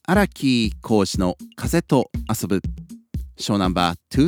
荒木浩二の風と遊ぶショーナンバー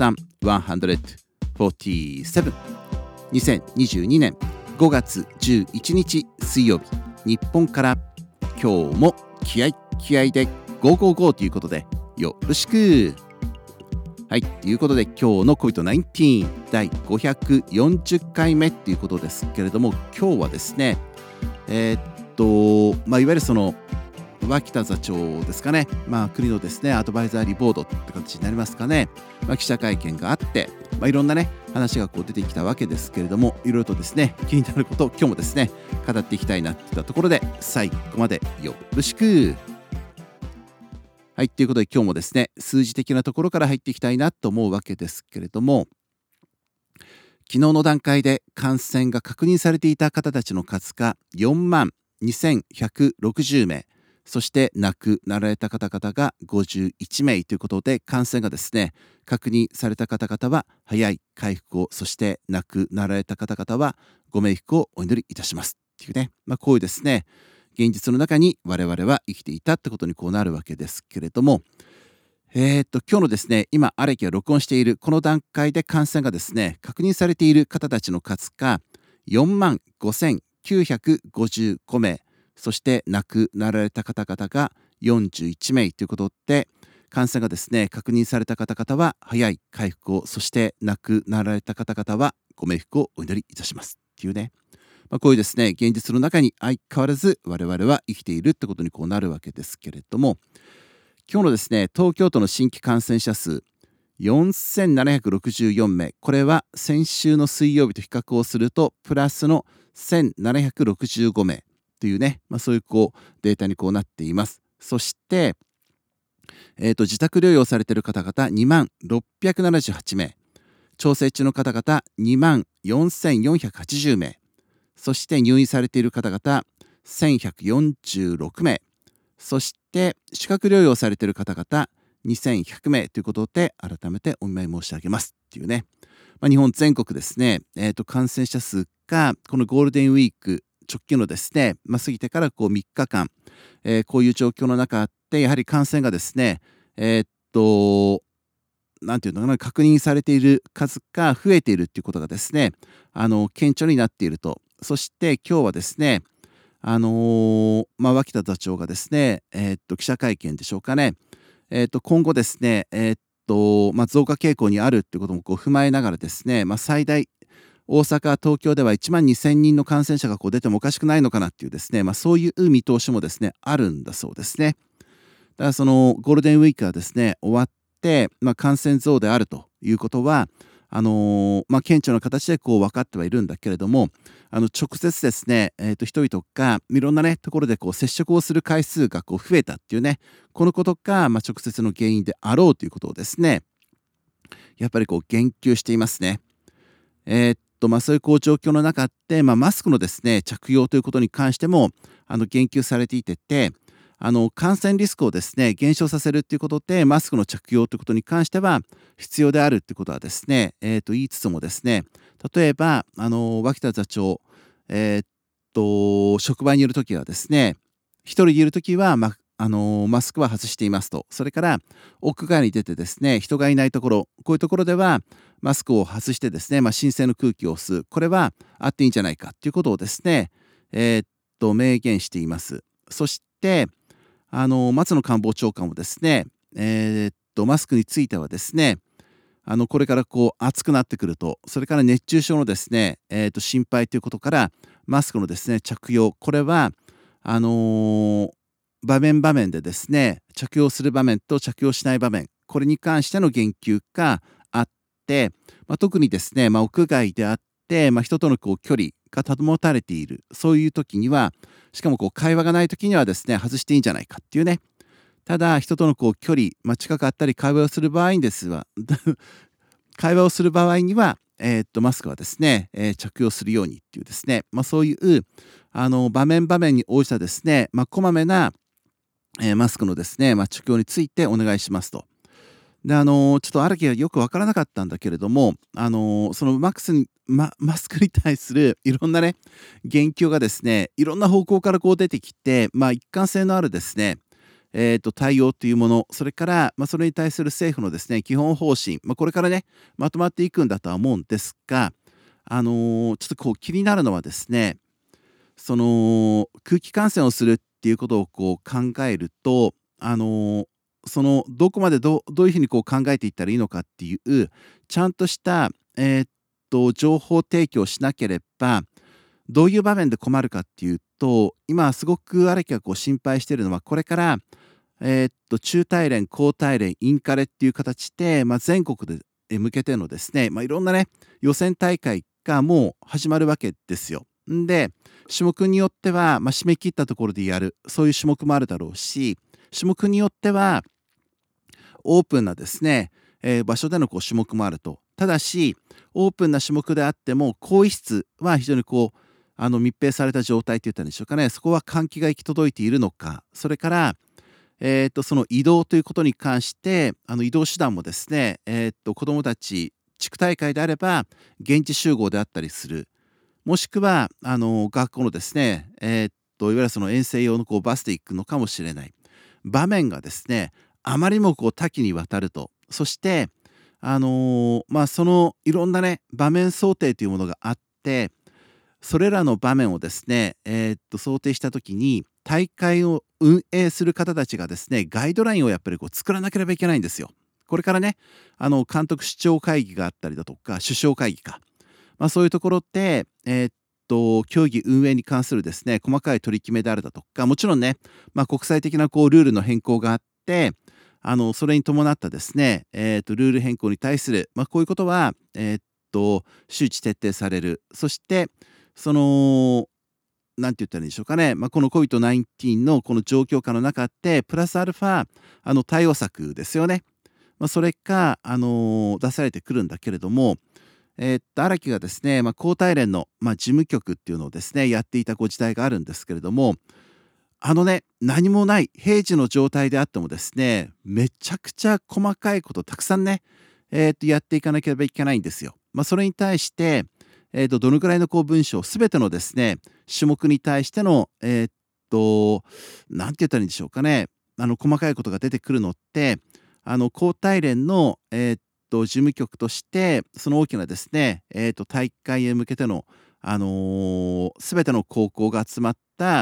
2147 2022年5月11日水曜日、日本から今日も気合で555ということでよろしく。はい、ということで今日の COVID-19 第540回目ということですけれども、今日はですねいわゆるその脇田座長ですかね、国のですねアドバイザリーボードって形になりますかね、記者会見があって、いろんなね話がこう出てきたわけですけれども、いろいろとですね気になることを今日もですね語っていきたいなといったところで、最後までよろしく。はい、ということで今日もですね数字的なところから入っていきたいなと思うわけですけれども、昨日の段階で感染が確認されていた方たちの数が4万2160名、そして亡くなられた方々が51名ということで、感染がですね確認された方々は早い回復を、そして亡くなられた方々はご冥福をお祈りいたしますっていうね、こういうですね現実の中に我々は生きていたってことにこうなるわけですけれども、今日のですね今アレキが録音しているこの段階で感染がですね確認されている方たちの数が4万5955名、そして亡くなられた方々が41名ということで、感染がですね確認された方々は早い回復を、そして亡くなられた方々はご冥福をお祈りいたしますっていうね、こういうですね現実の中に相変わらず我々は生きているってことにこうなるわけですけれども、今日のですね東京都の新規感染者数4764名、これは先週の水曜日と比較をするとプラスの1765名というね、そういうデータにこうなっています。そして、自宅療養されている方々2万678名、調整中の方々2万4480名、そして入院されている方々1146名、そして宿泊療養されている方々2100名ということで、改めてお見舞い申し上げますっていうね、日本全国ですね、感染者数がこのゴールデンウィーク直近のですね、過ぎてから3日間、こういう状況の中でやはり感染がですねなんていうのかな、確認されている数が増えているっていうことがですね顕著になっていると。そして今日はですね脇田座長がですね記者会見でしょうかね、今後ですね増加傾向にあるっていうことも踏まえながらですね、最大大阪、東京では1万2000人の感染者が出てもおかしくないのかなっていうですね、そういう見通しもですねあるんだそうですね。だからそのゴールデンウィークがですね終わって、感染増であるということは顕著な形で分かってはいるんだけれども、直接ですね、人々がいろんなねところで接触をする回数が増えたっていうね、このことが直接の原因であろうということをですねやっぱり言及していますね。そういう状況の中で、マスクのですね着用ということに関しても言及されていて、感染リスクをですね減少させるということでマスクの着用ということに関しては必要であるということはですね、言いつつもですね、例えば脇田座長、職場にいるときはですね、一人でいるときはマスクは外していますと。それから屋外に出てですね人がいないところ、こういうところではマスクを外してですね、新鮮な空気を吸う、これはあっていいんじゃないかということをですね明言しています。そして松野官房長官もですねマスクについてはですねこれから暑くなってくると、それから熱中症のですね心配ということからマスクのですね着用、これは場面場面でですね着用する場面と着用しない場面、これに関しての言及があって、特にですね、屋外であって、人との距離が保たれている、そういう時には、しかも会話がない時にはですね外していいんじゃないかっていうね。ただ人との距離、近くあったり会話をする場合にですは会話をする場合には、マスクはですね、着用するようにっていうですね、そういう場面場面に応じたですね、こまめなマスクのですね、着用についてお願いしますと。でちょっと荒木はよく分からなかったんだけれども、そのマスクに対するいろんなね言及がですねいろんな方向から出てきて、一貫性のあるですね対応というもの、それから、それに対する政府のですね、基本方針、これからね、まとまっていくんだとは思うんですが、ちょっとこう気になるのはですね、その空気感染をするっていうことをこう考えると、そのどこまでどういうふうにこう考えていったらいいのかっていう、ちゃんとした、情報提供しなければ、どういう場面で困るかっていうと、今すごく荒木がこう心配しているのは、これから、中大連、高大連、インカレっていう形で、全国で向けてのですね、いろんなね、予選大会がもう始まるわけですよ。んで、種目によっては、締め切ったところでやる、そういう種目もあるだろうし、種目によっては、オープンなですね、場所でのこう種目もあると。ただし、オープンな種目であっても、更衣室は非常にこう、密閉された状態って言ったんでしょうかね。そこは換気が行き届いているのか。それから、その移動ということに関して、移動手段もですね、子どもたち、地区大会であれば、現地集合であったりする。もしくは、学校のですね、いわゆるその遠征用のこうバスで行くのかもしれない。場面がですね、あまりにもこう多岐にわたると。そして、そのいろんなね、場面想定というものがあって、それらの場面をですね、想定した時に、大会を運営する方たちがですね、ガイドラインをやっぱりこう作らなければいけないんですよ。これからね、監督首長会議があったりだとか、首相会議か。そういうところって、競技運営に関するですね、細かい取り決めであるだとか、もちろんね、国際的なこうルールの変更があって、それに伴ったですね、ルール変更に対する、こういうことは、周知徹底される。そして、その、なんて言ったらいいんでしょうかね、この COVID-19 のこの状況下の中で、プラスアルファ、対応策ですよね。それが、出されてくるんだけれども、荒木がですね、高体連の、事務局っていうのをですね、やっていた時代があるんですけれども、何もない平時の状態であってもですね、めちゃくちゃ細かいことたくさんね、やっていかなければいけないんですよ。それに対して、どのくらいのこう文章、すべてのですね、種目に対しての、なんて言ったらいいんでしょうかね、細かいことが出てくるのって、高体連の、事務局として、その大きなですね、大会へ向けての、すべての高校が集まった、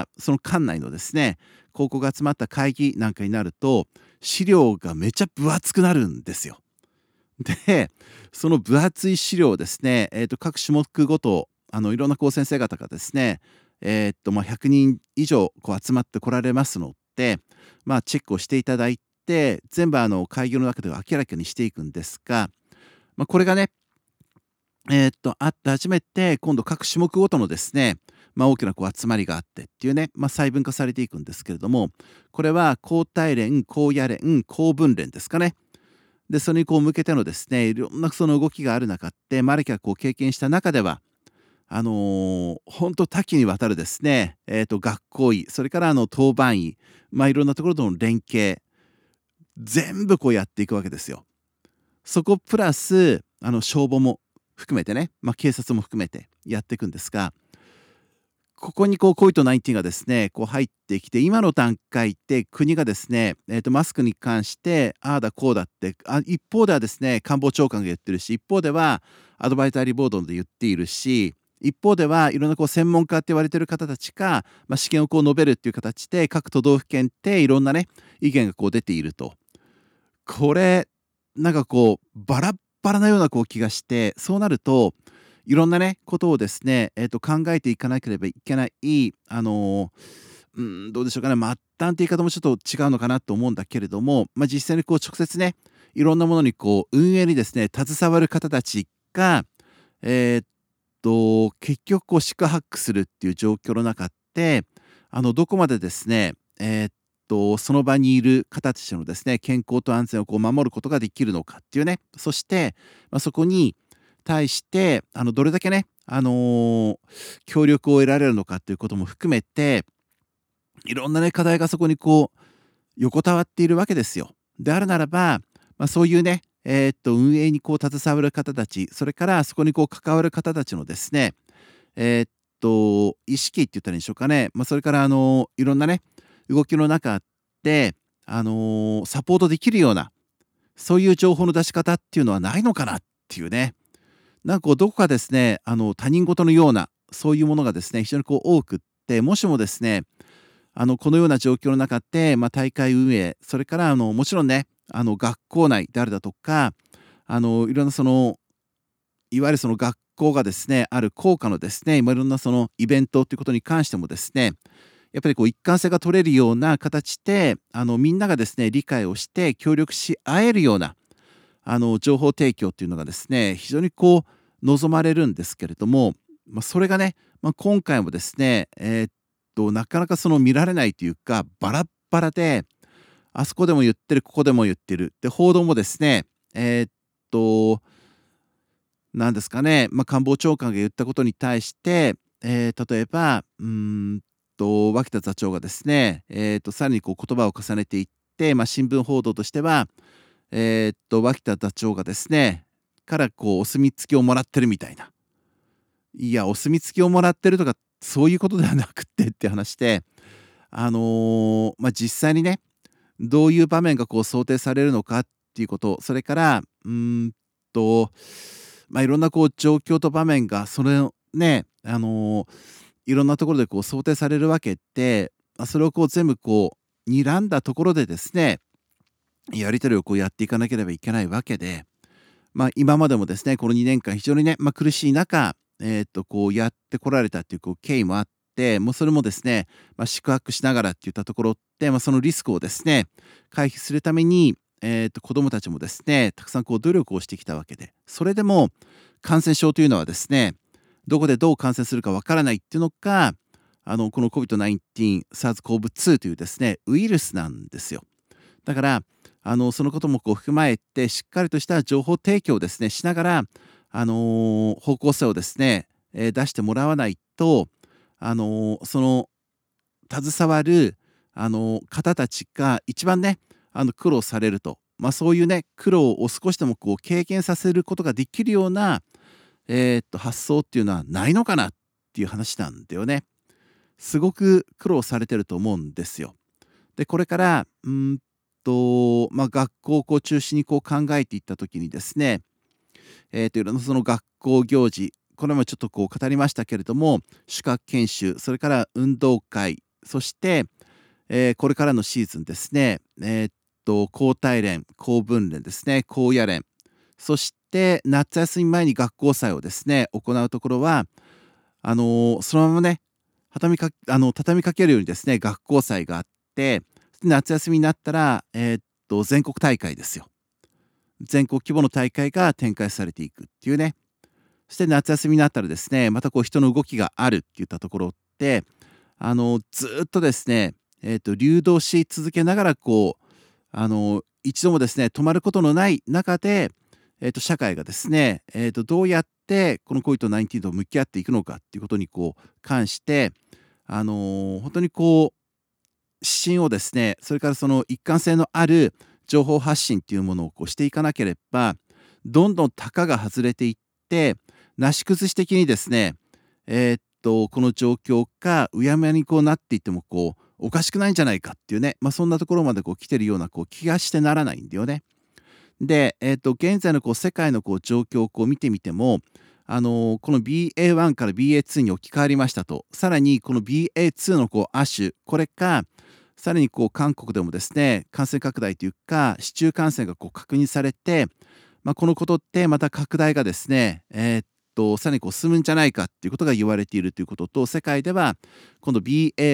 その館内のですね、高校が集まった会議なんかになると、資料がめちゃ分厚くなるんですよ。で、その分厚い資料をですね、各種目ごと、いろんなこう先生方がですね、100人以上こう集まってこられますので、チェックをしていただいて、全部会議の中では明らかにしていくんですが、これがね、あって初めて、今度各種目ごとのですね、大きなこう集まりがあってっていうね、細分化されていくんですけれども、これは高体連、高野連、高分連ですかね。で、それにこう向けてのですね、いろんなその動きがある中で、マルキがこう経験した中では、ほんと多岐にわたるですね、学校医、それから当番医、いろんなところとの連携、全部こうやっていくわけですよ。そこプラス、消防も含めてね、警察も含めてやっていくんですが、ここにこう COVID-19 がですね、こう入ってきて、今の段階で国がですね、マスクに関して、ああだこうだって、一方ではですね、官房長官が言ってるし、一方ではアドバイザリーボードで言っているし、一方ではいろんなこう専門家って言われてる方たちが、試験をこう述べるっていう形で、各都道府県っていろんなね、意見がこう出ていると。これ、なんかこう、バラッバラなようなこう気がして、そうなると、いろんなね、ことをですね、考えていかなければいけない、どうでしょうかね、末端って言い方もちょっと違うのかなと思うんだけれども、実際にこう直接ね、いろんなものにこう運営にですね、携わる方たちが、えーっ結局こう四苦八苦するっていう状況の中で、どこまでですね、その場にいる方たちのですね、健康と安全をこう守ることができるのかっていうね、そして、そこに対して、どれだけね、協力を得られるのかということも含めて、いろんなね、課題がそこにこう、横たわっているわけですよ。であるならば、そういうね、運営にこう携わる方たち、それからそこにこう関わる方たちのですね、意識って言ったらいいんでしょうかね。それからいろんなね、動きの中で、 サポートできるような、そういう情報の出し方っていうのはないのかなっていうね。なんかこうどこかですね、他人事のような、そういうものがですね、非常にこう多くって、もしもですね、このような状況の中で、大会運営、それからもちろんね、学校内であるだとか、いろんないわゆるその学校がですね、ある校歌のですね、いろんなそのイベントということに関してもですね、やっぱりこう一貫性が取れるような形で、みんながですね、理解をして協力し合えるような、情報提供っていうのがですね、非常にこう望まれるんですけれども、それがね、今回もですね、なかなか見られないというか、バラッバラで、あそこでも言ってる、ここでも言ってる。で、報道もですね、なんですかね、官房長官が言ったことに対して、例えば、脇田座長がですね、さらにこう言葉を重ねていって、新聞報道としては、脇田座長がですね、からこうお墨付きをもらってるみたいな。いや、お墨付きをもらってるとか、そういうことではなくってって話で、実際にね、どういう場面がこう想定されるのかっていうこと、それから、いろんなこう状況と場面がそれをね、いろんなところでこう想定されるわけで、それをこう全部こう睨んだところでですね、やり取りをこうやっていかなければいけないわけで、今までもですね、この2年間非常にね、苦しい中、こうやってこられたっていうこう経緯もあって、もうそれもですね、宿泊しながらっていったところって、そのリスクをですね、回避するために、子どもたちもですね、たくさんこう努力をしてきたわけで、それでも感染症というのはですね、どこでどう感染するかわからないっていうのが、この COVID-19、SARS-CoV-2 というですね、ウイルスなんですよ。だから、そのこともこう踏まえて、しっかりとした情報提供をですね、しながら、方向性をですね、出してもらわないと、その携わる、方たちが一番ね、苦労されると。そういうね、苦労を少しでもこう経験させることができるような、発想っていうのはないのかなっていう話なんだよね。すごく苦労されてると思うんですよ。で、これから、学校をこう中心にこう考えていった時にですね、いろんなその学校行事、これもちょっとこう語りましたけれども、宿泊研修、それから運動会、そして、これからのシーズンですね、高体連、高分連ですね、高野連、そして夏休み前に学校祭をですね、行うところは、そのままね、畳みかけるようにですね、学校祭があって、夏休みになったら、全国大会ですよ。全国規模の大会が展開されていくっていうね。そして夏休みになったらですね、またこう人の動きがあるっていったところって、ずっとですね、流動し続けながらこう、一度もですね、止まることのない中で、社会がですね、どうやってこの COVID-19 と向き合っていくのかっていうことにこう関して、本当にこう指針をですね、それからその一貫性のある情報発信っていうものをこうしていかなければ、どんどんたかが外れていって、なし崩し的にですね、この状況がうやむやにこうなっていってもこうおかしくないんじゃないかっていうね、そんなところまでこう来てるようなこう気がしてならないんだよね。で、現在のこう世界のこう状況をこう見てみても、この BA.1 から BA.2 に置き換わりましたと。さらにこの BA.2 のこう亜種、これがさらにこう韓国でもですね、感染拡大というか、市中感染がこう確認されて、このことってまた拡大がですね、さらにこう進むんじゃないかっていうことが言われているということと、世界では今度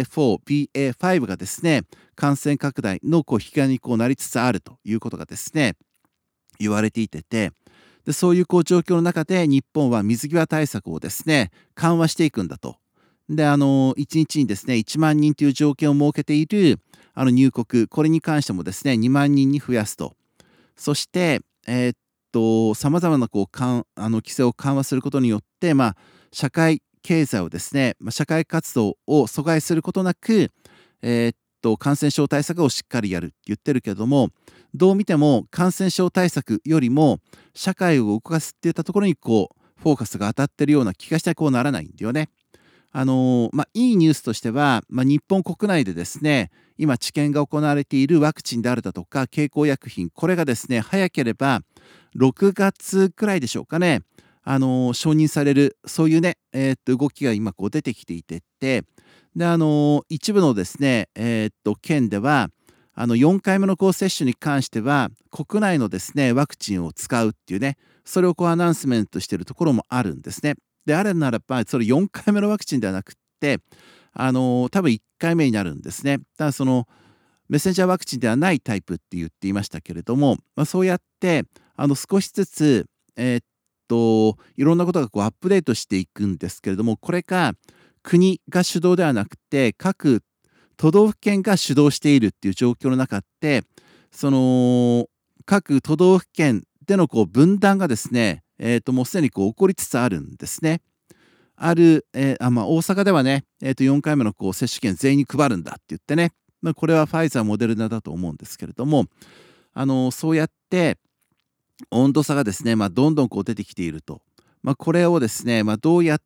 BA.4、BA.5 がですね、感染拡大のこう引き金にこうなりつつあるということがですね、言われていて、でそういうこう状況の中で日本は水際対策をですね、緩和していくんだと。で、1日にですね、1万人という条件を設けている入国、これに関してもですね、2万人に増やすと。そして、さまざまなこう規制を緩和することによって、社会経済をですね、社会活動を阻害することなく、感染症対策をしっかりやるって言ってるけども、どう見ても感染症対策よりも社会を動かすっていったところにこうフォーカスが当たってるような気がしてこうならないんだよね。 いいニュースとしては、日本国内でですね、今治験が行われているワクチンであるだとか経口薬品、これがですね、早ければ6月くらいでしょうかね、承認される、そういうね、動きが今こう出てきていてで、一部のですね、県では、4回目の接種に関しては、国内のですね、ワクチンを使うっていうね、それをアナウンスメントしているところもあるんですね。であれならば、それ4回目のワクチンではなくって、多分1回目になるんですね。ただメッセンジャーワクチンではないタイプって言っていましたけれども、そうやって少しずつ、いろんなことがアップデートしていくんですけれども、これが国が主導ではなくて各都道府県が主導しているっていう状況の中で、各都道府県での分断がですね、もうすでに起こりつつあるんですね。大阪ではね、4回目の接種券全員に配るんだって言ってね、これはファイザー、モデルナだと思うんですけれども、そうやって温度差がですね、どんどん出てきていると。これをですね、どうやって、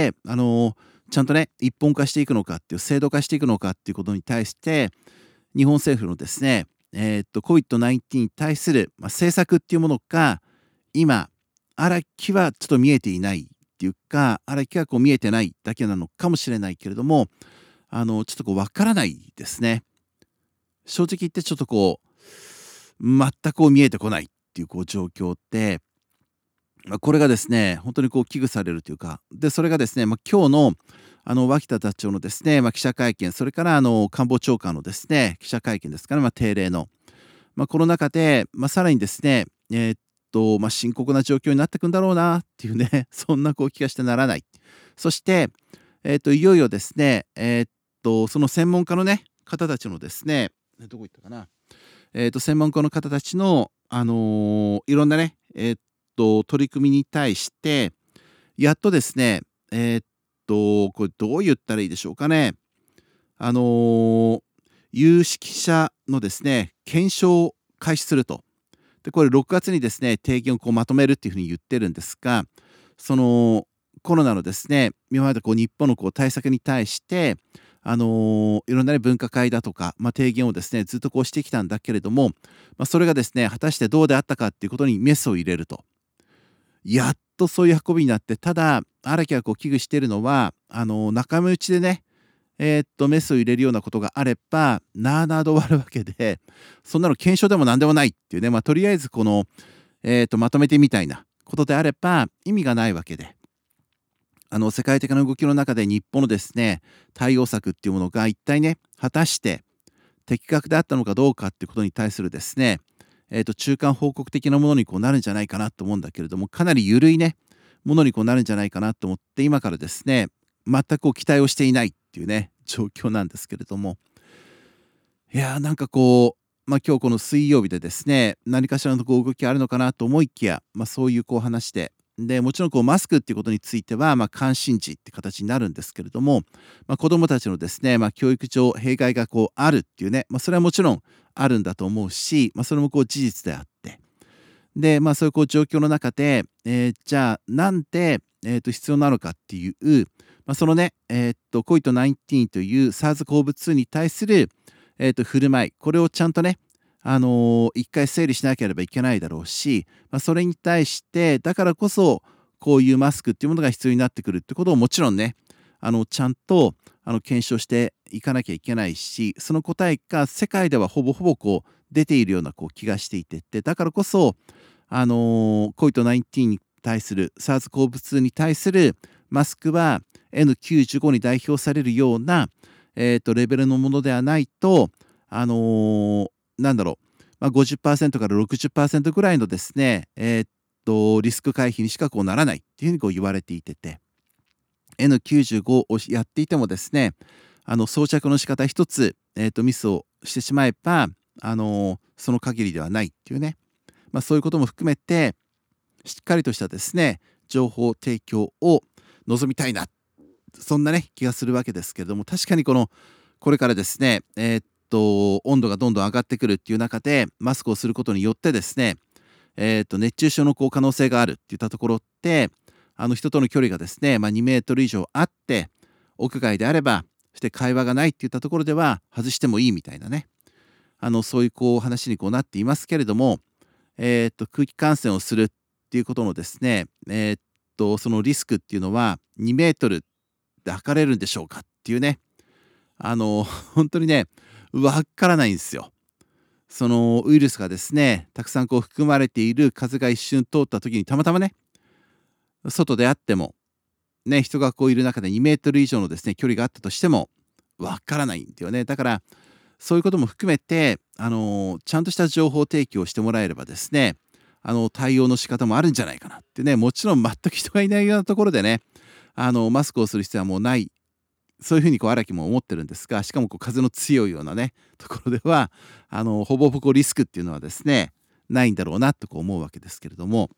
ちゃんとね、一本化していくのかっていう、制度化していくのかっていうことに対して、日本政府のですね、COVID-19 に対する、政策っていうものが、今、荒木はちょっと見えていないっていうか、荒木は見えてないだけなのかもしれないけれども、ちょっとわからないですね。正直言ってちょっと全く見えてこないっていう状況で、これがですね、本当に危惧されるというか、で、それがですね、今日の脇田座長のですね、記者会見、それから官房長官のですね、記者会見ですかね、定例の。この中で、さらにですね、深刻な状況になっていくんだろうなっていうね、そんな気がしてならない。そして、いよいよですね、その専門家のね、方たちのですね、どこ行ったかな、専門家の方たちの、いろんなね、取り組みに対して、やっとですね、これどう言ったらいいでしょうかね。有識者のですね、検証を開始すると。で、これ6月にですね、提言をまとめるっていうふうに言ってるんですが、コロナのですね、今まで日本の対策に対して、いろんなね、分科会だとか、提言をですね、ずっとしてきたんだけれども、それがですね、果たしてどうであったかっていうことにメスを入れると。やっとそういう運びになって、ただ、荒木が危惧しているのは、仲間内でね、メスを入れるようなことがあれば、なあなあで終わるわけで、そんなの検証でも何でもないっていうね、とりあえずまとめてみたいなことであれば意味がないわけで、世界的な動きの中で日本のですね、対応策っていうものが一体ね、果たして的確であったのかどうかっていうことに対するですね、中間報告的なものになるんじゃないかなと思うんだけれども、かなり緩いね、ものになるんじゃないかなと思って、今からですね、全く期待をしていないっていうね、状況なんですけれども、いやーなんか今日この水曜日でですね、何かしらの動きあるのかなと思いきや、そういう話で、もちろんマスクっていうことについては、関心事って形になるんですけれども、子どもたちのですね、教育上弊害があるっていうね、それはもちろんあるんだと思うし、それも事実であって、で、そういう状況の中で、じゃあなんで、必要なのかっていう、そのね、COVID-19 という SARS-CoV-2 に対する、振る舞い、これをちゃんとね、一回整理しなければいけないだろうし、それに対してだからこそこういうマスクっていうものが必要になってくるってことをもちろんね、ちゃんと検証していかなきゃいけないし、その答えが世界ではほぼほぼ出ているような気がしていて、だからこそCOVID-19 に対する SARS-CoV-2 に対するマスクは N95 に代表されるような、レベルのものではないと、なんだろう、50% から 60% ぐらいのですね、リスク回避にしかならないっていうふうに言われていて、N95 をやっていてもですね、装着の仕方一つ、ミスをしてしまえば、その限りではないっていうね、そういうことも含めてしっかりとしたですね、情報提供を望みたいな、そんなね気がするわけですけれども、確かにこれからですね、温度がどんどん上がってくるっていう中でマスクをすることによってですね、熱中症の可能性があるっていったところって、人との距離がですね、2メートル以上あって屋外であれば、そして会話がないっていったところでは外してもいいみたいなね、そういう話になっていますけれども、空気感染をするっていうことのですね、そのリスクっていうのは2メートルで測れるんでしょうかっていうね、本当にね、わからないんですよ。そのウイルスがですね、たくさん含まれている風が一瞬通った時にたまたまね、外であっても、ね、人がいる中で2メートル以上のですね、距離があったとしても、わからないんだよね。だから、そういうことも含めて、ちゃんとした情報提供をしてもらえればですね、対応の仕方もあるんじゃないかなってね、もちろん全く人がいないようなところでね、マスクをする必要はもうない、そういうふうに荒木も思ってるんですが、しかも風の強いようなね、ところでは、ほぼほぼリスクっていうのはですね、ないんだろうなと思うわけですけれども、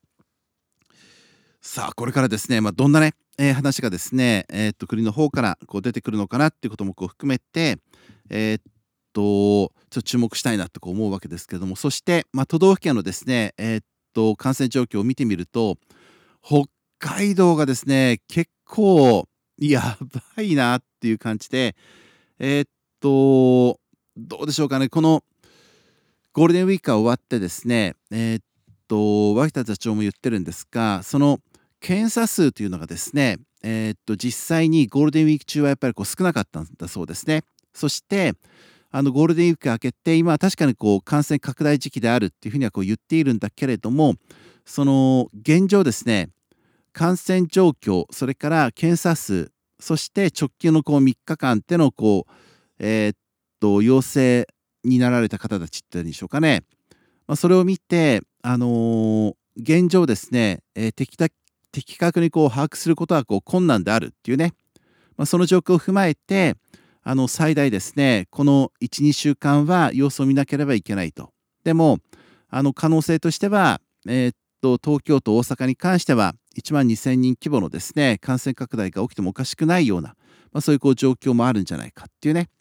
さあ、これからですね、どんなね、話がですね、国の方から出てくるのかなっていうことも含めて、ちょっと注目したいなと思うわけですけれども、そして、都道府県のですね、感染状況を見てみると、北海道がですね、結構やばいなっていう感じで、えーっどうでしょうかね、このゴールデンウィークが終わってですね、脇田座長も言ってるんですが、その検査数というのがですね、実際にゴールデンウィーク中はやっぱり少なかったんだそうですね。そしてゴールデンウィークが明けて、今は確かに感染拡大時期であるっていうふうには言っているんだけれども、その現状ですね、感染状況、それから検査数、そして直近の3日間ってのえーっ陽性になられた方たちっていうんでしょうかね。それを見て、現状ですね、的確に把握することは困難であるっていうね、その状況を踏まえて、最大ですね、この1、2週間は様子を見なければいけないと。でも、可能性としては、東京都、大阪に関しては、1万2000人規模のですね、感染拡大が起きてもおかしくないような、そういう状況もあるんじゃないかっていうね。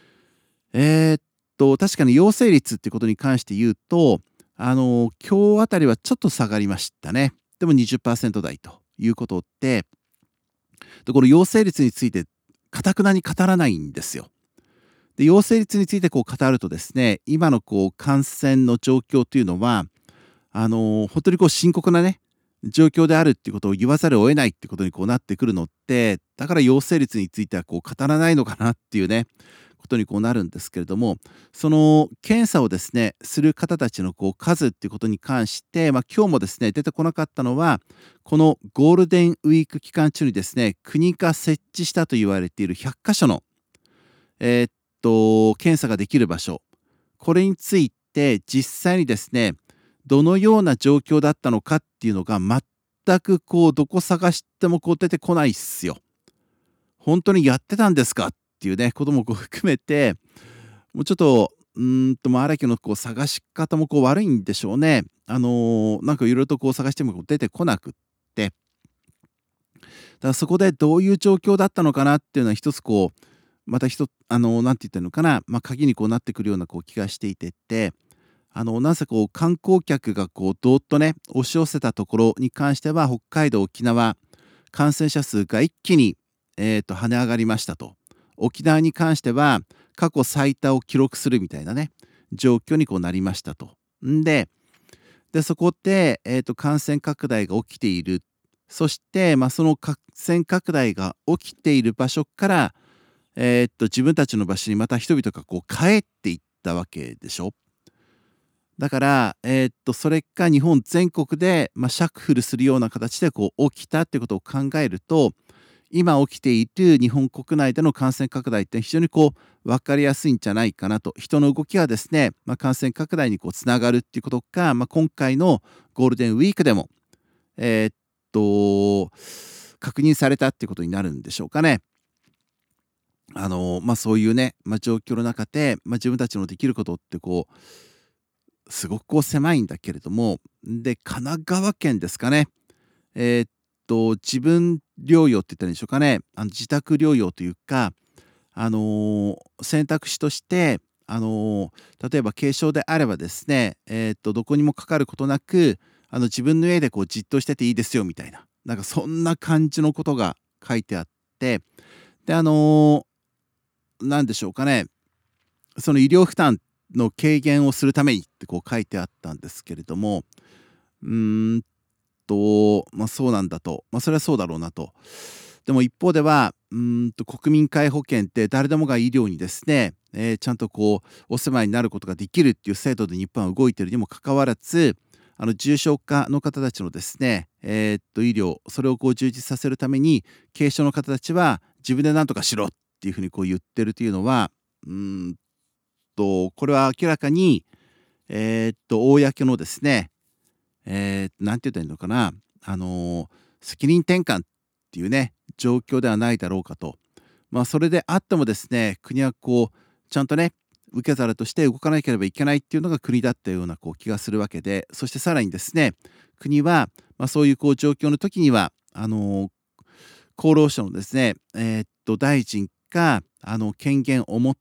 確かに陽性率っていうことに関して言うと、今日あたりはちょっと下がりましたね。でも20%台ということで、この陽性率について、かたくなに語らないんですよ。で、陽性率について語るとですね、今の感染の状況というのは、本当に深刻なね、状況であるっていうことを言わざるを得ないっていうことになってくるのって、だから陽性率については語らないのかなっていうね、ことになるんですけれども、その検査をですね、する方たちの数っていうことに関して、今日もですね、出てこなかったのは、このゴールデンウィーク期間中にですね、国が設置したと言われている100箇所の、検査ができる場所、これについて実際にですね、どのような状況だったのかっていうのが全くどこ探しても出てこないっすよ。本当にやってたんですかっていうね、ことも含めて、もうちょっと、荒木の探し方も悪いんでしょうね。なんかいろいろと探しても出てこなくって。だからそこでどういう状況だったのかなっていうのは一つまたなんて言ったのかな、鍵になってくるような気がしていてって、なぜ観光客がどーっとね、押し寄せたところに関しては、北海道、沖縄、感染者数が一気に、跳ね上がりましたと。沖縄に関しては、過去最多を記録するみたいなね、状況になりましたと。で、そこで、感染拡大が起きている。そして、その感染拡大が起きている場所から、自分たちの場所にまた人々が帰っていったわけでしょ。だから、それが日本全国で、シャッフルするような形で起きたってことを考えると、今起きている日本国内での感染拡大って非常に分かりやすいんじゃないかなと。人の動きはですね、感染拡大につながるっていうことが、今回のゴールデンウィークでも、確認されたっていうことになるんでしょうかね。そういうね、状況の中で、自分たちのできることってすごく狭いんだけれども、で、神奈川県ですかね。自分療養って言ったらいいんでしょうかね。自宅療養というか、選択肢として、例えば軽症であればですね、どこにもかかることなく、自分の家でじっとしてていいですよみたいな、なんかそんな感じのことが書いてあって、 で、なんでしょうかね、その医療負担の軽減をするためにってこう書いてあったんですけれども、うーんそうなんだと、それはそうだろうなと。でも一方では、国民皆保険って誰でもが医療にですね、ちゃんとこうお世話になることができるっていう制度で日本は動いているにもかかわらず、重症化の方たちのですね、医療、それをこう充実させるために、軽症の方たちは自分で何とかしろっていうふうにこう言ってるというのは、これは明らかに、公のですね、なんて言ったらいいのかな、責任転換っていうね、状況ではないだろうかと。それであってもですね、国はこう、ちゃんとね、受け皿として動かなければいけないっていうのが国だったようなこう気がするわけで、そしてさらにですね、国は、そういうこう状況の時には、厚労省のですね、大臣が権限を持って、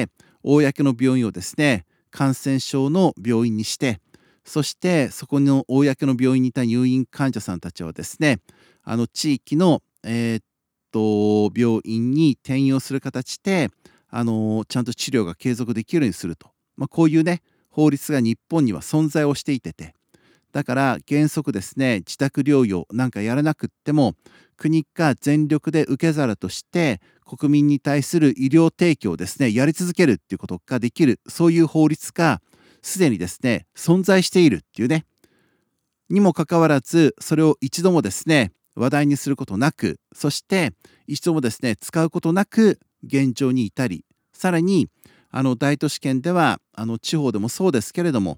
公の病院をですね、感染症の病院にして、そしてそこの公の病院にいた入院患者さんたちはですね、地域の、病院に転用する形で、ちゃんと治療が継続できるようにすると。こういうね、法律が日本には存在をしていて、だから原則ですね、自宅療養なんかやらなくっても、国が全力で受け皿として国民に対する医療提供をですね、やり続けるっていうことができる、そういう法律がすでにですね、存在しているっていうね、にもかかわらず、それを一度もですね、話題にすることなく、そして一度もですね、使うことなく現状に至り、さらに大都市圏では地方でもそうですけれども、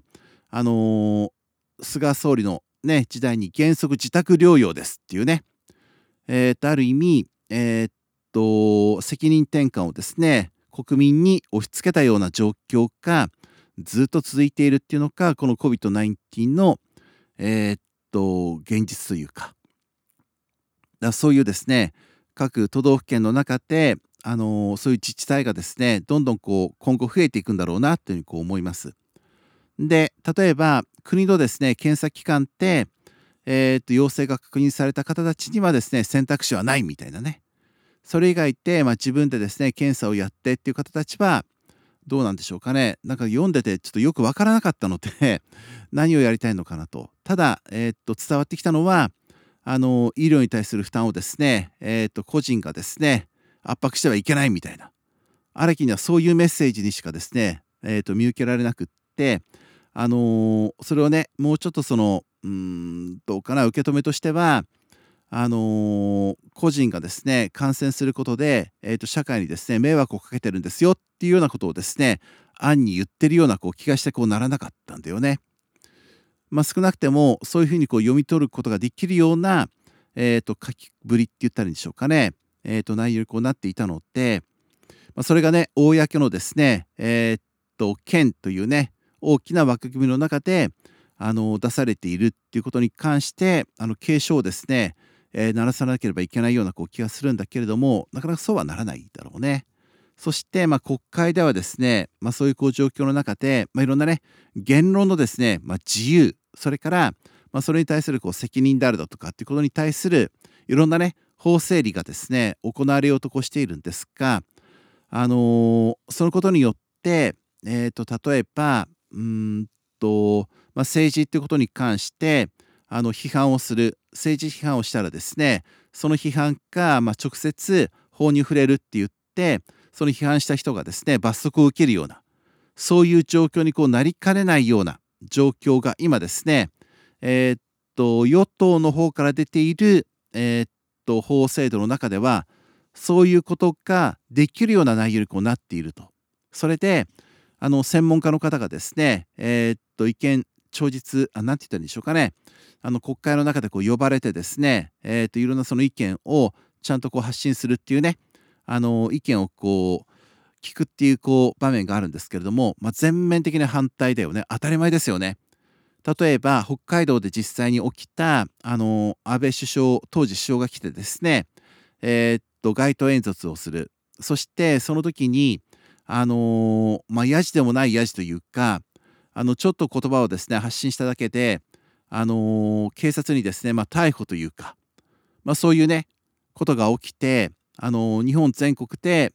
菅総理のね、時代に原則自宅療養ですっていうね、ある意味、責任転換をですね、国民に押し付けたような状況がずっと続いているっていうのが、この COVID-19 の、現実というか、そういうですね、各都道府県の中で、そういう自治体がですね、どんどんこう今後増えていくんだろうなというふうにこう思います。で、例えば国のですね、検査機関って、陽性が確認された方たちにはですね、選択肢はないみたいなね。それ以外って、自分でですね、検査をやってっていう方たちは、どうなんでしょうかね。なんか読んでてちょっとよくわからなかったので何をやりたいのかなと。ただ、伝わってきたのは、医療に対する負担をですね、個人がですね、圧迫してはいけないみたいな。あるきにはそういうメッセージにしかですね、見受けられなくって、それをね、もうちょっとどうかな、受け止めとしては、個人がですね、感染することで、社会にですね、迷惑をかけてるんですよっていうようなことをですね、暗に言ってるようなこう気がしてこうならなかったんだよね。少なくてもそういうふうにこう読み取ることができるような、書きぶりって言ったらいいんでしょうかね。内容にこうなっていたので、それがね、公のですね、県というね、大きな枠組みの中で、出されているっていうことに関して、警鐘をですね、鳴らさなければいけないようなこう気がするんだけれども、なかなかそうはならないだろうね。そして、国会ではですね、そういうこう状況の中で、いろんなね、言論のですね、自由、それから、それに対するこう責任であるだとかっていうことに対するいろんなね、法整理がですね、行われようとこうしているんですが、そのことによって、例えば、政治っていうことに関して、批判をする、政治批判をしたらですね、その批判が、直接法に触れるって言って、その批判した人がですね、罰則を受けるような、そういう状況にこうなりかねないような状況が今ですね、与党の方から出ている、法制度の中では、そういうことができるような内容にこうなっていると。それで、専門家の方がですね、意見聴述、なんて言ったらいいんでしょうかね。国会の中でこう呼ばれてですね、いろんなその意見をちゃんとこう発信するっていうね、意見をこう聞くっていうこう場面があるんですけれども、全面的な反対だよね。当たり前ですよね。例えば北海道で実際に起きた安倍首相、当時首相が来てですね、街頭演説をする。そしてその時にヤジでもないヤジというか、ちょっと言葉をですね発信しただけで、警察にですね、逮捕というか、そういうねことが起きて、 日本全国で、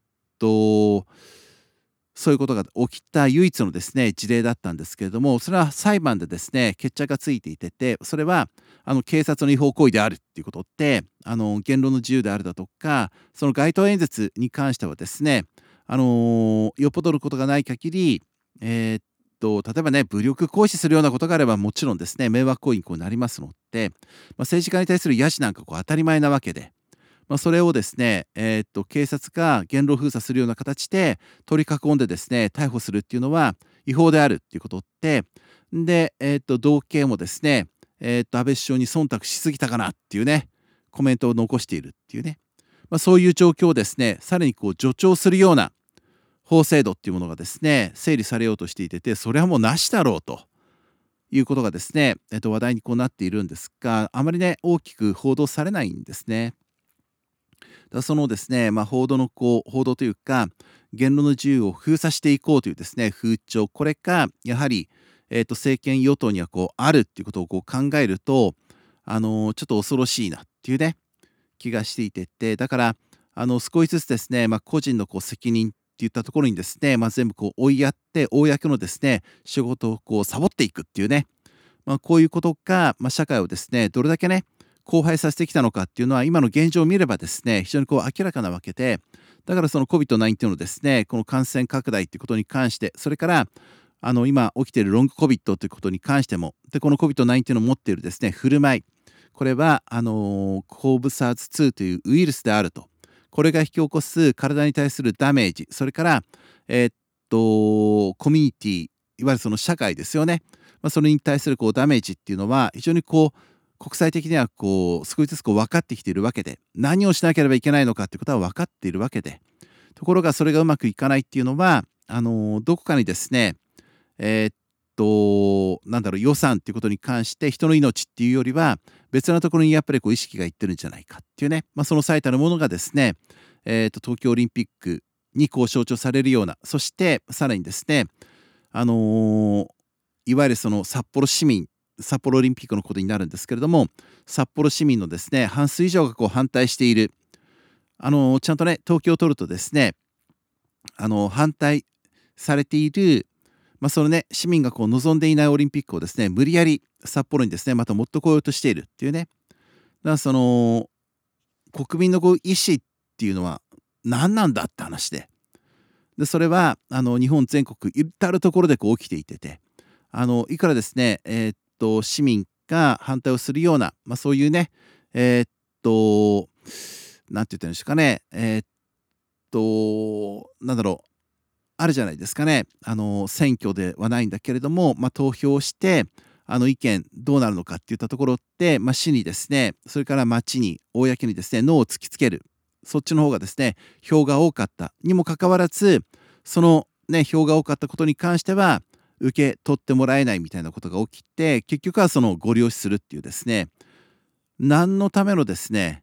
そういうことが起きた唯一のですね、事例だったんですけれども、それは裁判でですね、決着がついていて、それは警察の違法行為であるっていうことって、言論の自由であるだとか、その街頭演説に関してはですね、よっぽどのことがない限り、例えばね、武力行使するようなことがあれば、もちろんですね、迷惑行為になりますので、政治家に対するヤジなんか当たり前なわけで、それをですね、警察が言論封鎖するような形で取り囲んでですね、逮捕するっていうのは違法であるっていうことって、で、道警もですね、安倍首相に忖度しすぎたかなっていうね、コメントを残しているっていうね、そういう状況をですね、さらに助長するような法制度っていうものがですね、整理されようとしていて、それはもうなしだろうということがですね、話題になっているんですが、あまりね、大きく報道されないんですね。そのですね、報道というか、言論の自由を封鎖していこうというですね、風潮、これがやはり、政権与党にはあるっていうことを考えると、ちょっと恐ろしいなっていうね、気がしていて、だから、少しずつですね、個人の責任っていったところにですね、全部追いやって、公のですね、仕事をサボっていくっていうね、こういうことが、社会をですね、どれだけね、荒廃させてきたのかっていうのは、今の現状を見ればですね、非常に明らかなわけで、だからその COVID-19 のですね、この感染拡大ということに関して、それから今起きているロング COVID ということに関しても、でこの COVID-19 の持っているですね、振る舞い、これはコーブ SARS-2 というウイルスであると。これが引き起こす体に対するダメージ、それから、コミュニティ、いわゆるその社会ですよね。それに対するダメージっていうのは、非常に国際的には少しずつ分かってきているわけで、何をしなければいけないのかっていうことは分かっているわけで、ところがそれがうまくいかないっていうのは、どこかにですね、予算っていうことに関して人の命っていうよりは別なところにやっぱり意識がいってるんじゃないかっていうね、その最たるものがですね、東京オリンピックに象徴されるような、そしてさらにですね、いわゆるその札幌オリンピックのことになるんですけれども、札幌市民のですね半数以上が反対している、ちゃんとね統計を取るとですね、反対されている、そのね、市民が望んでいないオリンピックをですね、無理やり札幌にですね、また持ってこようとしているっていうね。だからその、国民の意思っていうのは何なんだって話で。で、それは、日本全国至るところで起きていて、いくらですね、市民が反対をするような、そういうね、なんて言ったんですかね、なんだろう、あるじゃないですかね。選挙ではないんだけれども、投票して意見どうなるのかっていったところって、市にですね、それから町に公にですね、ノーを突きつける、そっちの方がですね票が多かったにもかかわらず、そのね票が多かったことに関しては受け取ってもらえないみたいなことが起きて、結局はそのご了承するっていうですね、何のためのですね、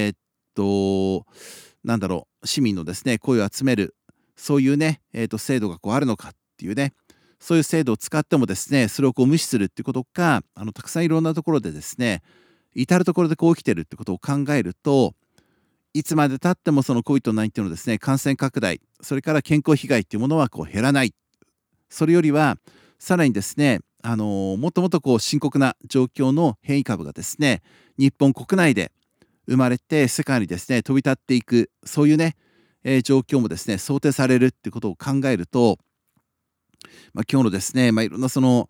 市民のですね声を集める、そういうね、制度があるのかっていうね、そういう制度を使ってもですね、それを無視するっていうことがたくさんいろんなところでですね、至るところで起きてるってことを考えると、いつまでたってもその COVID-19 のですね感染拡大、それから健康被害っていうものは減らない。それよりはさらにですね、もっともっと深刻な状況の変異株がですね、日本国内で生まれて世界にですね飛び立っていく、そういうね、状況もですね想定されるってことを考えると、今日のですね、いろんなその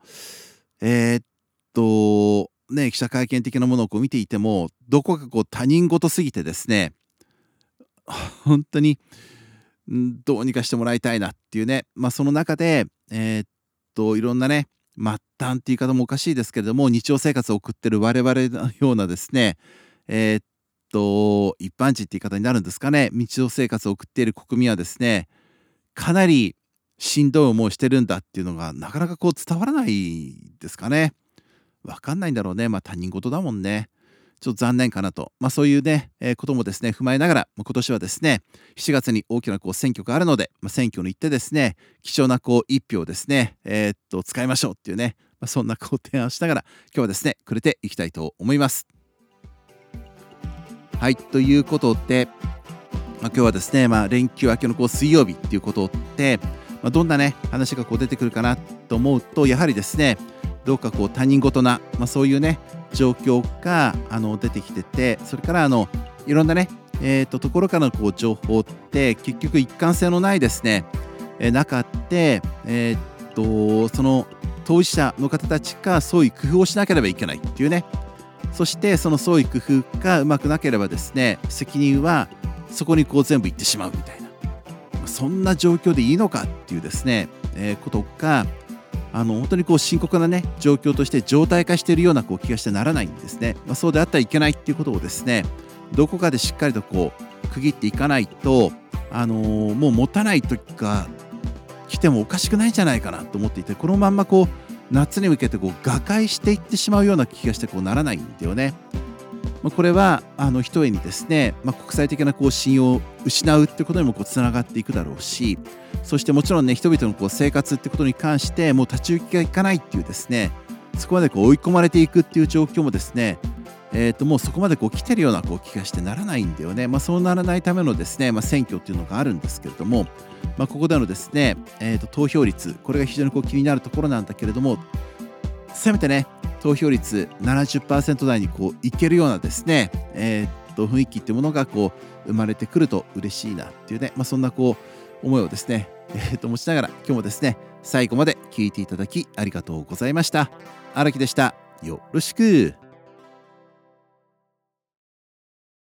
記者会見的なものを見ていても、どこか他人事すぎてですね、本当にどうにかしてもらいたいなっていうね、その中でいろんなね、末端っていう言い方もおかしいですけれども、日常生活を送ってる我々のようなですね、一般人って言い方になるんですかね、日常生活を送っている国民はですね、かなりしんどい思いをしてるんだっていうのがなかなか伝わらないですかね。わかんないんだろうね。他人事だもんね。ちょっと残念かなと。そういうね、こともですね、踏まえながら、今年はですね、7月に大きな選挙があるので、選挙に行ってですね、貴重な一票をですね、使いましょうっていうね、そんな提案をしながら、今日はですね、くれていきたいと思います。はい、ということで、 今日はですね、連休明けの水曜日っていうことで、どんなね話が出てくるかなと思うと、やはりですね、どうか他人事な、そういうね状況が出てきてて、それからいろんなね、ところからの情報って結局一貫性のないですね、中で、その当事者の方たちが創意工夫をしなければいけないっていうね。そしてその創意工夫がうまくなければですね、責任はそこに全部いってしまうみたいな、そんな状況でいいのかっていうですね、ことが本当に深刻なね状況として常態化しているような気がしてならないんですね。そうであったらいけないっていうことをですね、どこかでしっかりと区切っていかないと、もう持たない時が来てもおかしくないんじゃないかなと思っていて、このまんま夏に向けて瓦解していってしまうような気がしてならないんだよね。これはひとえにですね、国際的な信用を失うってことにもつながっていくだろうし、そしてもちろんね、人々の生活ってことに関してもう立ち行きがいかないっていうですね、そこまで追い込まれていくっていう状況もですね、もうそこまで来てるような気がしてならないんだよね。そうならないためのですね、選挙っていうのがあるんですけれども、ここでのですね、投票率、これが非常に気になるところなんだけれども、せめてね投票率 70% 台にいけるようなですね、雰囲気っていうものが生まれてくると嬉しいなっていうね、そんな思いをですね、持ちながら今日もですね、最後まで聞いていただきありがとうございました。荒木でした。よろしく。